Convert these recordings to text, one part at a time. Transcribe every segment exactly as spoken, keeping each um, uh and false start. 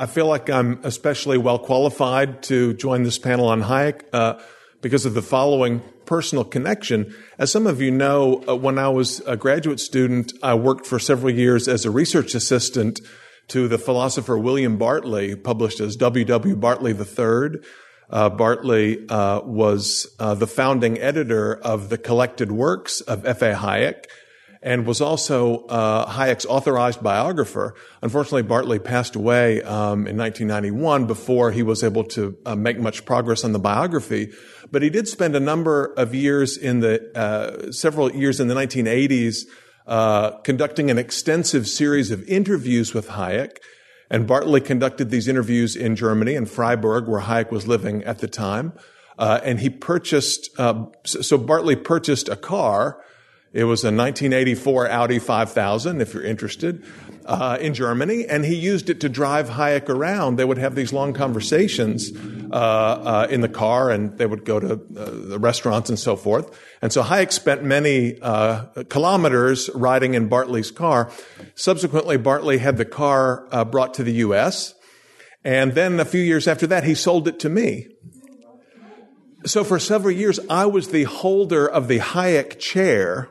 I feel like I'm especially well qualified to join this panel on Hayek uh, because of the following personal connection. As some of you know, uh, when I was a graduate student, I worked for several years as a research assistant to the philosopher William Bartley, published as W W Bartley the third. Uh, Bartley uh, was uh, the founding editor of the collected works of F A Hayek, and was also uh, Hayek's authorized biographer. Unfortunately, Bartley passed away um, in nineteen ninety-one before he was able to uh, make much progress on the biography. But he did spend a number of years in the, uh, several years in the nineteen eighties uh, conducting an extensive series of interviews with Hayek. And Bartley conducted these interviews in Germany, in Freiburg, where Hayek was living at the time. Uh, and he purchased, uh, so Bartley purchased a car. It was a nineteen eighty-four Audi five thousand, if you're interested, uh, in Germany, and he used it to drive Hayek around. They would have these long conversations uh, uh, in the car, and they would go to uh, the restaurants and so forth. And so Hayek spent many uh, kilometers riding in Bartley's car. Subsequently, Bartley had the car uh, brought to the U S, and then a few years after that, he sold it to me. So for several years, I was the holder of the Hayek chair.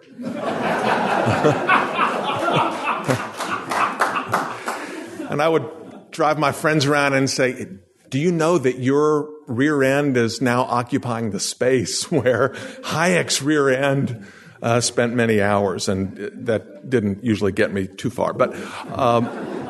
And I would drive my friends around and say, do you know that your rear end is now occupying the space where Hayek's rear end uh, spent many hours? And that didn't usually get me too far. But um,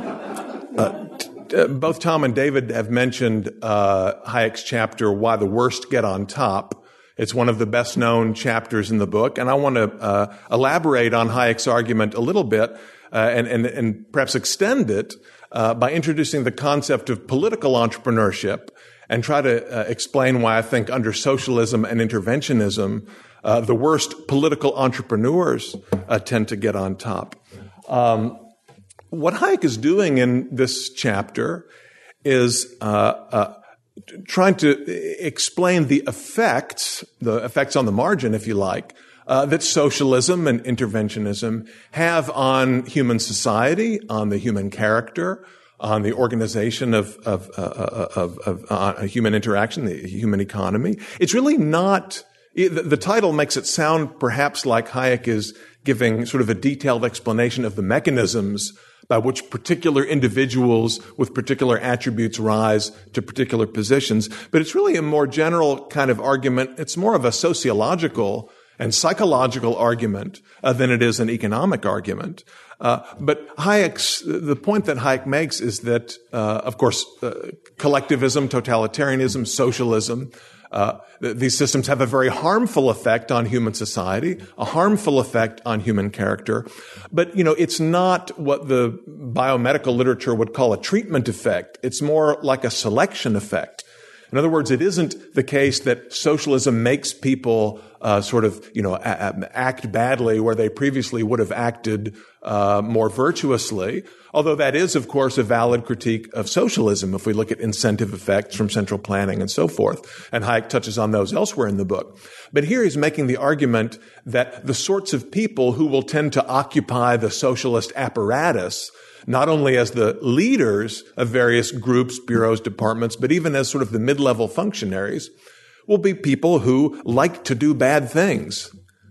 uh, Uh, both Tom and David have mentioned uh, Hayek's chapter, Why the Worst Get on Top. It's one of the best-known chapters in the book, and I want to uh, elaborate on Hayek's argument a little bit uh, and, and, and perhaps extend it uh, by introducing the concept of political entrepreneurship and try to uh, explain why I think under socialism and interventionism, uh, the worst political entrepreneurs uh, tend to get on top. Um, What Hayek is doing in this chapter is uh, uh, trying to explain the effects, the effects on the margin, if you like, uh, that socialism and interventionism have on human society, on the human character, on the organization of of, uh, of, of uh, human interaction, the human economy. It's really not. The, the title makes it sound perhaps like Hayek is giving sort of a detailed explanation of the mechanisms by which particular individuals with particular attributes rise to particular positions. But it's really a more general kind of argument. It's more of a sociological and psychological argument uh, than it is an economic argument. Uh, but Hayek's, the point that Hayek makes is that, uh, of course, uh, collectivism, totalitarianism, socialism, Uh, these systems have a very harmful effect on human society, a harmful effect on human character. But, you know, it's not what the biomedical literature would call a treatment effect. It's more like a selection effect. In other words, it isn't the case that socialism makes people uh, sort of, you know, a- act badly where they previously would have acted uh, more virtuously, although that is, of course, a valid critique of socialism if we look at incentive effects from central planning and so forth. And Hayek touches on those elsewhere in the book. But here he's making the argument that the sorts of people who will tend to occupy the socialist apparatus, not only as the leaders of various groups, bureaus, departments, but even as sort of the mid-level functionaries, will be people who like to do bad things.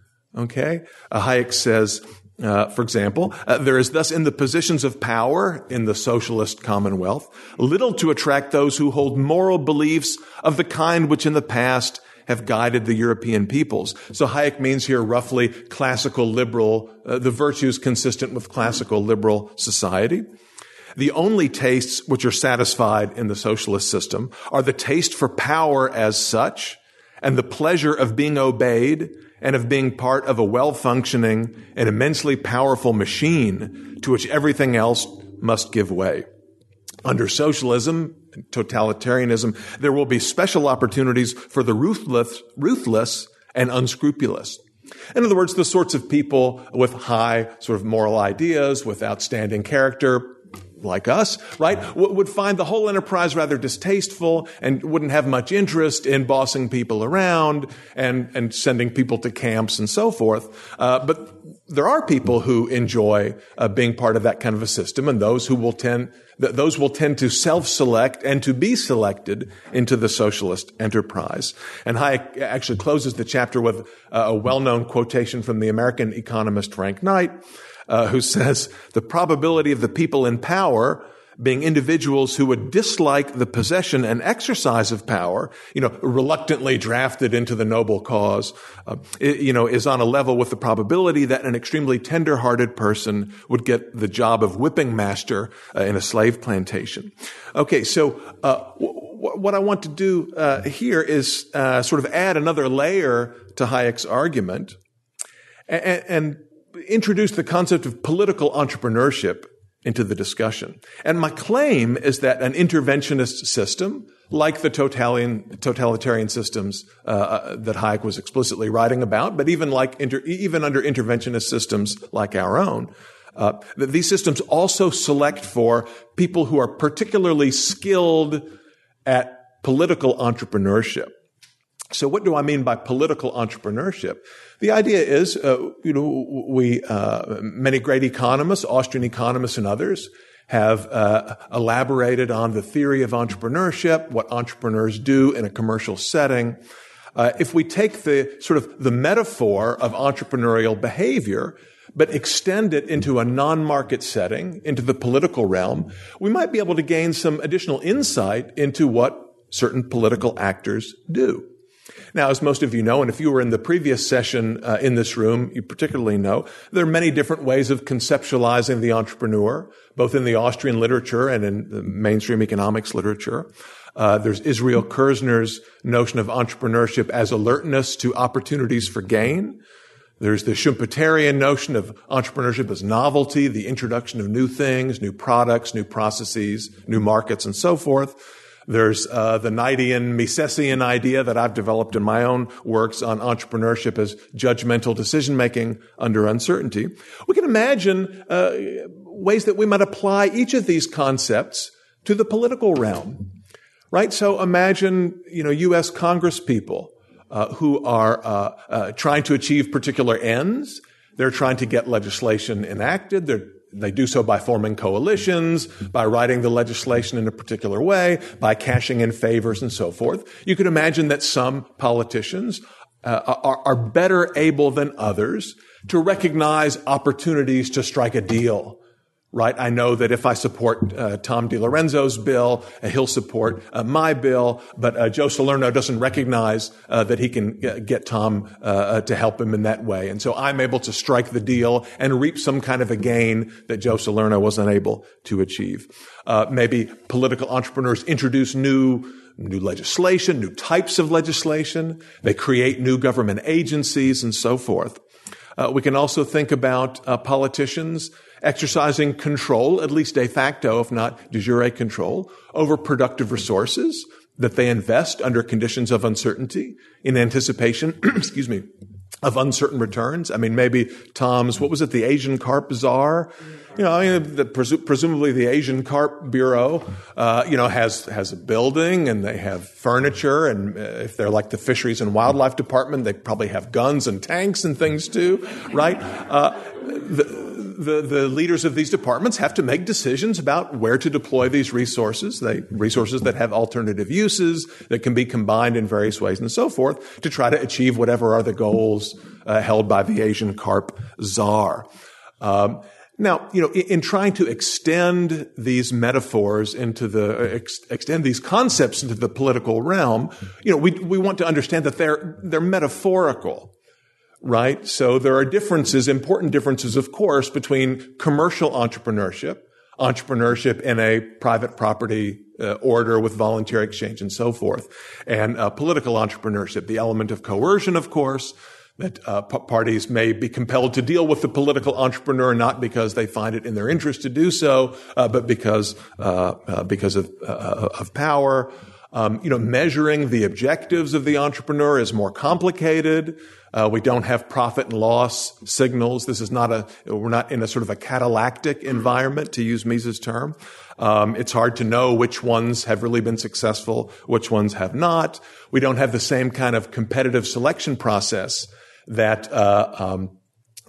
Okay? Uh, Hayek says, uh, for example, uh, there is thus in the positions of power in the socialist commonwealth little to attract those who hold moral beliefs of the kind which in the past have guided the European peoples. So Hayek means here roughly classical liberal, uh, the virtues consistent with classical liberal society. The only tastes which are satisfied in the socialist system are the taste for power as such and the pleasure of being obeyed and of being part of a well-functioning and immensely powerful machine to which everything else must give way. Under socialism, totalitarianism, there will be special opportunities for the ruthless, ruthless and unscrupulous. In other words, the sorts of people with high sort of moral ideas, with outstanding character, like us, right, w- would find the whole enterprise rather distasteful and wouldn't have much interest in bossing people around and, and sending people to camps and so forth. Uh, but there are people who enjoy uh, being part of that kind of a system, and those who will tend, th- those will tend to self-select and to be selected into the socialist enterprise. And Hayek actually closes the chapter with uh, a well-known quotation from the American economist Frank Knight, uh, who says, "The probability of the people in power being individuals who would dislike the possession and exercise of power, you know, reluctantly drafted into the noble cause, uh, it, you know, is on a level with the probability that an extremely tender-hearted person would get the job of whipping master uh, in a slave plantation." Okay, so uh, w- w- what I want to do uh, here is uh, sort of add another layer to Hayek's argument and, and introduce the concept of political entrepreneurship into the discussion. And my claim is that an interventionist system, like the totalitarian, totalitarian systems uh, that Hayek was explicitly writing about, but even like inter, even under interventionist systems like our own, uh, that these systems also select for people who are particularly skilled at political entrepreneurship. So what do I mean by political entrepreneurship? The idea is, uh, you know, we, uh, many great economists, Austrian economists and others, have uh, elaborated on the theory of entrepreneurship, what entrepreneurs do in a commercial setting. Uh, if we take the sort of the metaphor of entrepreneurial behavior, but extend it into a non-market setting, into the political realm, we might be able to gain some additional insight into what certain political actors do. Now, as most of you know, and if you were in the previous session uh, in this room, you particularly know, there are many different ways of conceptualizing the entrepreneur, both in the Austrian literature and in the mainstream economics literature. Uh, there's Israel Kirzner's notion of entrepreneurship as alertness to opportunities for gain. There's the Schumpeterian notion of entrepreneurship as novelty, the introduction of new things, new products, new processes, new markets, and so forth. There's uh, the Knightian, Misesian idea that I've developed in my own works on entrepreneurship as judgmental decision-making under uncertainty. We can imagine uh, ways that we might apply each of these concepts to the political realm, right? So imagine, you know, U S Congress people uh, who are uh, uh, trying to achieve particular ends. They're trying to get legislation enacted. They're They do so by forming coalitions, by writing the legislation in a particular way, by cashing in favors and so forth. You can imagine that some politicians uh, are, are better able than others to recognize opportunities to strike a deal. Right? I know that if I support uh, Tom DiLorenzo's bill, uh, he'll support uh, my bill, but uh, Joe Salerno doesn't recognize uh, that he can g- get Tom uh, uh, to help him in that way. And so I'm able to strike the deal and reap some kind of a gain that Joe Salerno wasn't able to achieve. Uh, maybe political entrepreneurs introduce new new legislation, new types of legislation. They create new government agencies and so forth. Uh, we can also think about uh, politicians exercising control, at least de facto, if not de jure control, over productive resources that they invest under conditions of uncertainty in anticipation, excuse me, of uncertain returns. I mean, maybe Tom's, what was it, the Asian Carp Czar? You know, I mean, the, presu- presumably the Asian Carp Bureau, uh, you know, has, has a building and they have furniture. And uh, if they're like the Fisheries and Wildlife Department, they probably have guns and tanks and things too, right? Uh, the, The, the leaders of these departments have to make decisions about where to deploy these resources, they, resources that have alternative uses, that can be combined in various ways and so forth, to try to achieve whatever are the goals uh, held by the Asian Carp Czar. Um, now, you know, in, in trying to extend these metaphors into the, uh, ex, extend these concepts into the political realm, you know, we, we want to understand that they're, they're metaphorical. Right? So there are differences, important differences, of course, between commercial entrepreneurship, entrepreneurship in a private property uh, order with voluntary exchange and so forth, and uh, political entrepreneurship, the element of coercion, of course, that uh, p- parties may be compelled to deal with the political entrepreneur not because they find it in their interest to do so, uh, but because uh, uh, because of, uh, of power. Um, you know, measuring the objectives of the entrepreneur is more complicated. Uh, we don't have profit and loss signals. This is not a, we're not in a sort of a catalactic environment, to use Mises' term. Um, it's hard to know which ones have really been successful, which ones have not. We don't have the same kind of competitive selection process that, uh, um,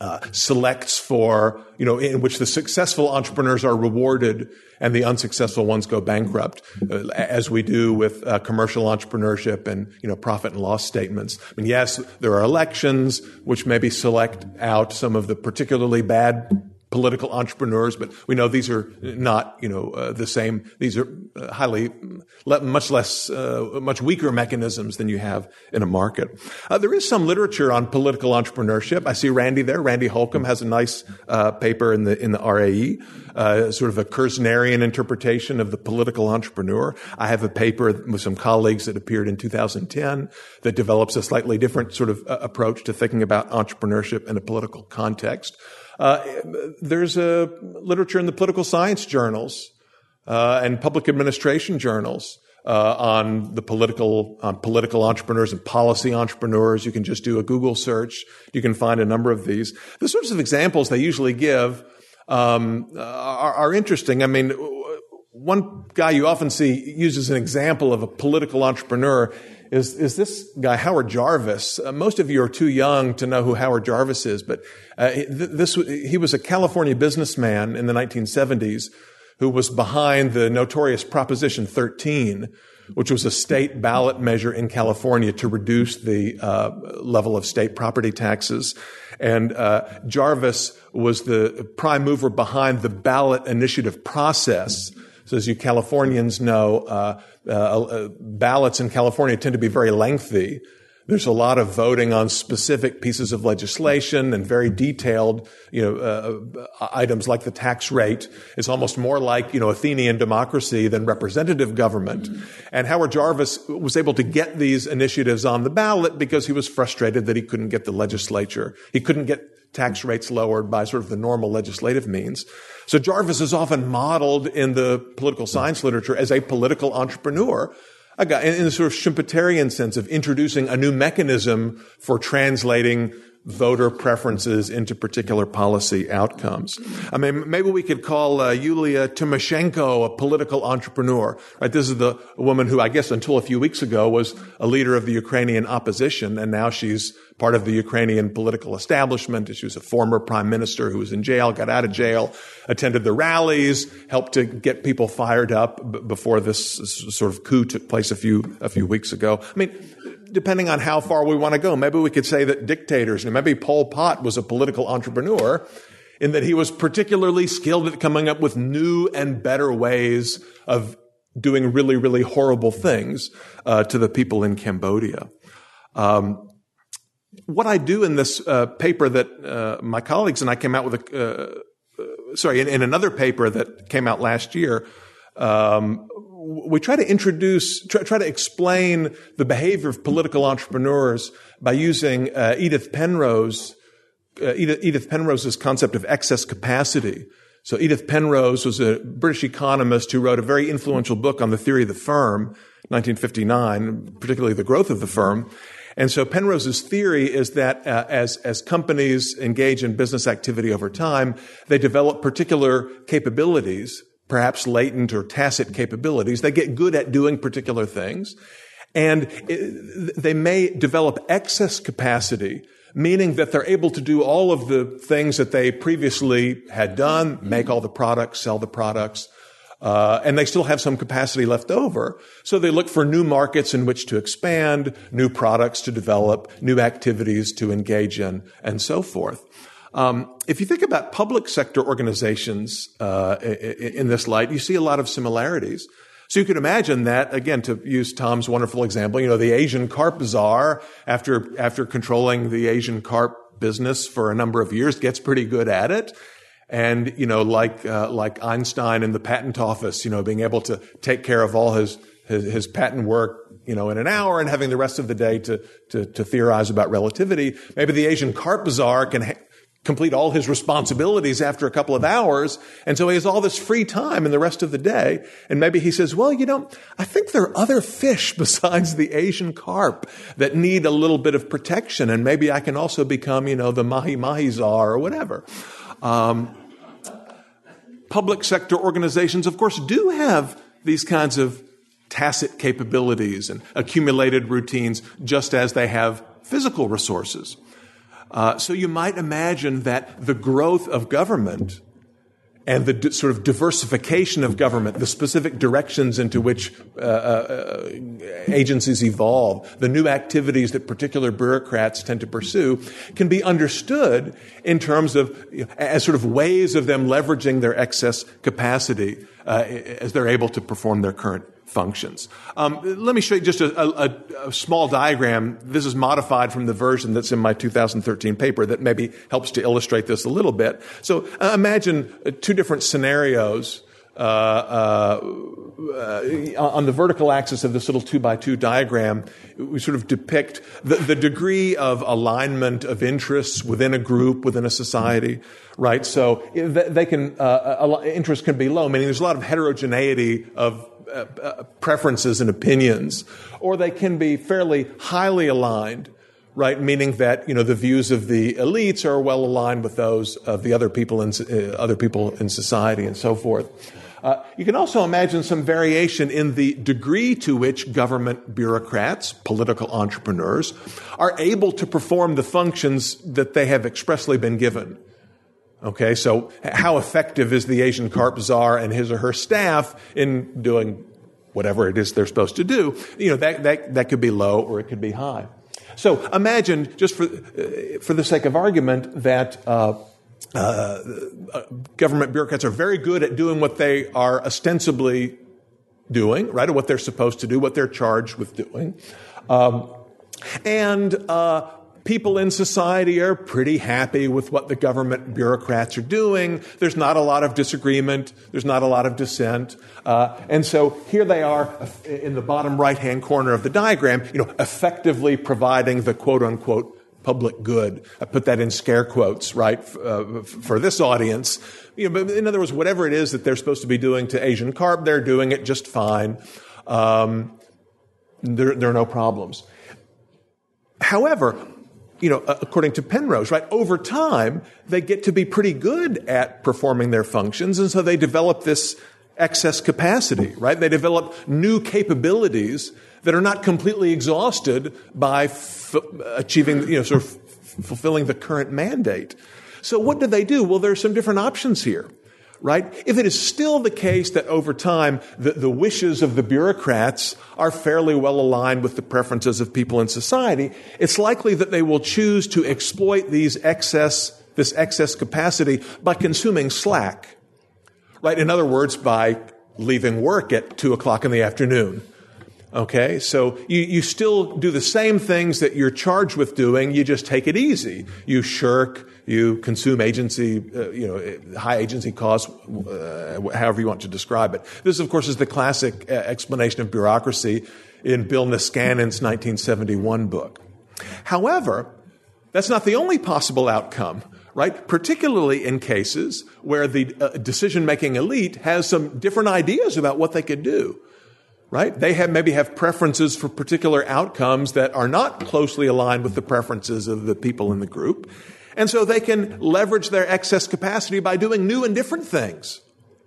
uh, selects for, you know, in which the successful entrepreneurs are rewarded and the unsuccessful ones go bankrupt, uh, as we do with uh, commercial entrepreneurship and, you know, profit and loss statements. I mean, yes, there are elections which maybe select out some of the particularly bad political entrepreneurs, but we know these are not, you know, uh, the same. These are uh, highly, le- much less, uh, much weaker mechanisms than you have in a market. Uh, there is some literature on political entrepreneurship. I see Randy there. Randy Holcomb has a nice uh, paper in the in the R A E, uh, sort of a Kersnerian interpretation of the political entrepreneur. I have a paper with some colleagues that appeared in two thousand ten that develops a slightly different sort of uh, approach to thinking about entrepreneurship in a political context. Uh, there's a literature in the political science journals uh, and public administration journals uh, on the political on political entrepreneurs and policy entrepreneurs. You can just do a Google search. You can find a number of these. The sorts of examples they usually give um, are, are interesting. I mean, one guy you often see used as an example of a political entrepreneur is, is this guy, Howard Jarvis. Uh, most of you are too young to know who Howard Jarvis is, but uh, this, he was a California businessman in the nineteen seventies who was behind the notorious Proposition thirteen, which was a state ballot measure in California to reduce the uh, level of state property taxes. And uh, Jarvis was the prime mover behind the ballot initiative process. So as you Californians know, uh, uh, uh, ballots in California tend to be very lengthy. There's a lot of voting on specific pieces of legislation and very detailed, you know, uh, items like the tax rate. It's almost more like, you know, Athenian democracy than representative government. Mm-hmm. And Howard Jarvis was able to get these initiatives on the ballot because he was frustrated that he couldn't get the legislature. He couldn't get tax rates lowered by sort of the normal legislative means. So Jarvis is often modeled in the political science literature as a political entrepreneur, a guy in the sort of Schumpeterian sense of introducing a new mechanism for translating voter preferences into particular policy outcomes. I mean, maybe we could call uh, Yulia Tymoshenko a political entrepreneur, right? This is the woman who, I guess, until a few weeks ago was a leader of the Ukrainian opposition, and now she's part of the Ukrainian political establishment. She was a former prime minister who was in jail, got out of jail, attended the rallies, helped to get people fired up b- before this sort of coup took place a few a few weeks ago. I mean, depending on how far we want to go, maybe we could say that dictators, and maybe Pol Pot was a political entrepreneur in that he was particularly skilled at coming up with new and better ways of doing really, really horrible things uh, to the people in Cambodia. Um, what I do in this uh, paper that uh, my colleagues and I came out with, a, uh, uh, sorry, in, in another paper that came out last year, um, we try to introduce, try, try to explain the behavior of political entrepreneurs by using uh, Edith Penrose, uh, Edith, Edith Penrose's concept of excess capacity. So Edith Penrose was a British economist who wrote a very influential book on the theory of the firm, nineteen fifty-nine, particularly the growth of the firm. And so Penrose's theory is that uh, as as companies engage in business activity over time, they develop particular capabilities, perhaps latent or tacit capabilities. They get good at doing particular things. And it, they may develop excess capacity, meaning that they're able to do all of the things that they previously had done, make all the products, sell the products, uh, and they still have some capacity left over. So they look for new markets in which to expand, new products to develop, new activities to engage in, and so forth. Um, if you think about public sector organizations uh, in this light, you see a lot of similarities. So you could imagine that, again, to use Tom's wonderful example, you know, the Asian carp czar, after after controlling the Asian carp business for a number of years, gets pretty good at it. And, you know, like uh, like Einstein in the patent office, you know, being able to take care of all his his, his patent work, you know, in an hour and having the rest of the day to to, to theorize about relativity. Maybe the Asian carp czar can ha- complete all his responsibilities after a couple of hours. And so he has all this free time in the rest of the day. And maybe he says, well, you know, I think there are other fish besides the Asian carp that need a little bit of protection. And maybe I can also become, you know, the mahi-mahi czar or whatever. Um, public sector organizations, of course, do have these kinds of tacit capabilities and accumulated routines, just as they have physical resources. Uh, so you might imagine that the growth of government and the d- sort of diversification of government, the specific directions into which uh, uh, agencies evolve, the new activities that particular bureaucrats tend to pursue, can be understood in terms of, you know, as sort of ways of them leveraging their excess capacity uh, as they're able to perform their current functions. Um, let me show you just a, a, a small diagram. This is modified from the version that's in my two thousand thirteen paper that maybe helps to illustrate this a little bit. So uh, imagine uh, two different scenarios. Uh, uh, uh, on the vertical axis of this little two by two diagram, we sort of depict the, the degree of alignment of interests within a group, within a society, right? So they can, uh, interest can be low, meaning there's a lot of heterogeneity of uh, uh, preferences and opinions, or they can be fairly highly aligned, right? Meaning that, you know, the views of the elites are well aligned with those of the other people in, uh, other people in society and so forth. Uh, you can also imagine some variation in the degree to which government bureaucrats, political entrepreneurs, are able to perform the functions that they have expressly been given. Okay, so how effective is the Asian carp czar and his or her staff in doing whatever it is they're supposed to do? You know, that, that, that could be low or it could be high. So imagine, just for, uh, for the sake of argument, that uh, uh, government bureaucrats are very good at doing what they are ostensibly doing, right, or what they're supposed to do, what they're charged with doing. Um, and uh, people in society are pretty happy with what the government bureaucrats are doing. There's not a lot of disagreement. There's not a lot of dissent. Uh, and so here they are in the bottom right-hand corner of the diagram, you know, effectively providing the quote-unquote public good. I put that in scare quotes, right, uh, for this audience. You know, but in other words, whatever it is that they're supposed to be doing to Asian carp, they're doing it just fine. Um, there, there are no problems. However, you know, according to Penrose, right, over time, they get to be pretty good at performing their functions, and so they develop this excess capacity, right? They develop new capabilities that are not completely exhausted by f- achieving, you know, sort of f- fulfilling the current mandate. So what do they do? Well, there are some different options here, right? If it is still the case that over time the, the wishes of the bureaucrats are fairly well aligned with the preferences of people in society, it's likely that they will choose to exploit these excess, this excess capacity by consuming slack, right? In other words, by leaving work at two o'clock in the afternoon. Okay, so you, you still do the same things that you're charged with doing, you just take it easy. You shirk, you consume agency, uh, you know, high agency costs, uh, however you want to describe it. This, of course, is the classic uh, explanation of bureaucracy in Bill Niskanin's nineteen seventy-one book. However, that's not the only possible outcome, right? Particularly in cases where the uh, decision-making elite has some different ideas about what they could do. Right? They have maybe have preferences for particular outcomes that are not closely aligned with the preferences of the people in the group. And so they can leverage their excess capacity by doing new and different things.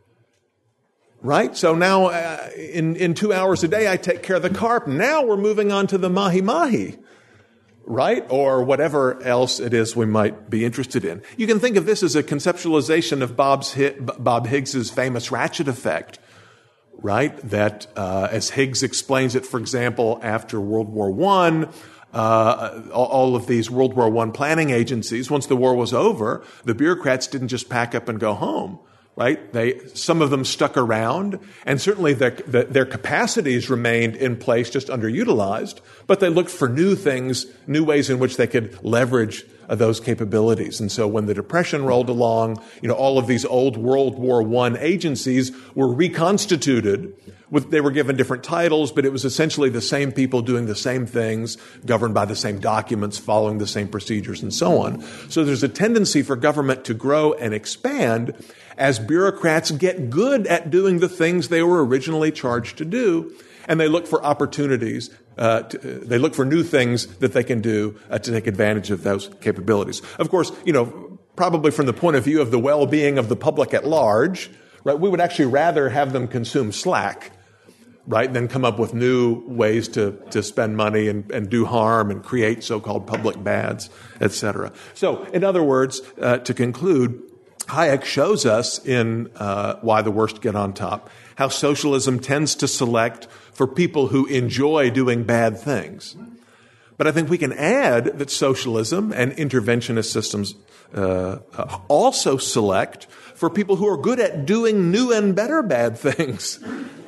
Right? So now uh, in, in two hours a day, I take care of the carp. Now we're moving on to the mahi-mahi. Right? Or whatever else it is we might be interested in. You can think of this as a conceptualization of Bob's, Bob Higgs's famous ratchet effect. Right? That, uh, as Higgs explains it, for example, after World War One, uh, all of these World War One planning agencies, once the war was over, the bureaucrats didn't just pack up and go home. Right? They, some of them stuck around, and certainly their, their capacities remained in place, just underutilized, but they looked for new things, new ways in which they could leverage uh, those capabilities. And so when the Depression rolled along, you know, all of these old World War One agencies were reconstituted. With, they were given different titles, but it was essentially the same people doing the same things, governed by the same documents, following the same procedures, and so on. So there's a tendency for government to grow and expand as bureaucrats get good at doing the things they were originally charged to do, and they look for opportunities, uh, to, uh, they look for new things that they can do uh, to take advantage of those capabilities. Of course, you know, probably from the point of view of the well-being of the public at large, right, we would actually rather have them consume slack, right? Then come up with new ways to, to spend money and, and do harm and create so-called public bads, et cetera. So, in other words, uh, to conclude, Hayek shows us in uh, Why the Worst Get on Top how socialism tends to select for people who enjoy doing bad things. But I think we can add that socialism and interventionist systems uh, also select for people who are good at doing new and better bad things.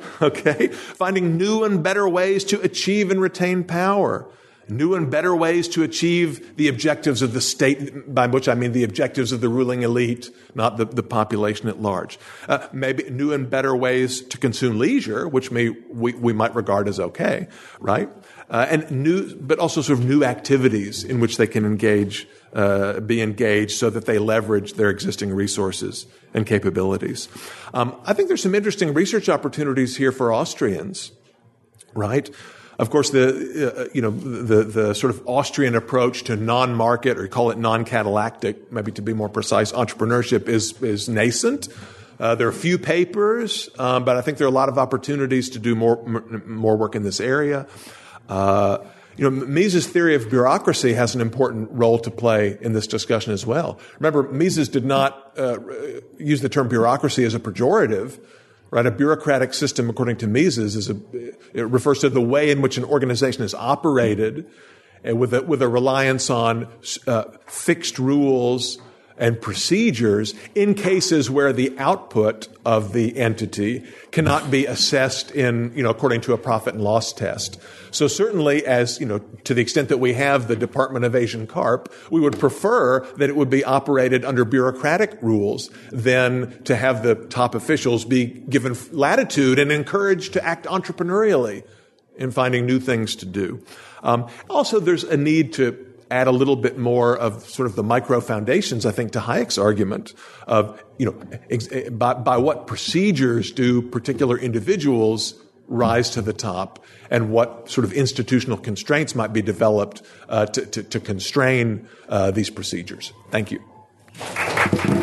Okay? Finding new and better ways to achieve and retain power. New and better ways to achieve the objectives of the state, by which I mean the objectives of the ruling elite, not the, the population at large. Uh, maybe new and better ways to consume leisure, which may, we, we might regard as okay, right? Uh, and new, but also sort of new activities in which they can engage, uh, be engaged so that they leverage their existing resources and capabilities. Um, I think there's some interesting research opportunities here for Austrians, right? Of course, the uh, you know the the sort of Austrian approach to non-market, or call it non-catalactic, maybe to be more precise, entrepreneurship is is nascent. Uh, there are a few papers, um, but I think there are a lot of opportunities to do more m- more work in this area. Uh, you know, Mises' theory of bureaucracy has an important role to play in this discussion as well. Remember, Mises did not uh, use the term bureaucracy as a pejorative. Right, a bureaucratic system, according to Mises, is a, it refers to the way in which an organization is operated, and with a, with a reliance on uh, fixed rules and procedures in cases where the output of the entity cannot be assessed in, you know, according to a profit and loss test. So certainly, as, you know, to the extent that we have the Department of Asian Carp, we would prefer that it would be operated under bureaucratic rules than to have the top officials be given latitude and encouraged to act entrepreneurially in finding new things to do. Um, also, there's a need to add a little bit more of sort of the micro foundations, I think, to Hayek's argument of, you know, ex- by, by what procedures do particular individuals rise to the top, and what sort of institutional constraints might be developed uh, to, to, to constrain uh, these procedures. Thank you.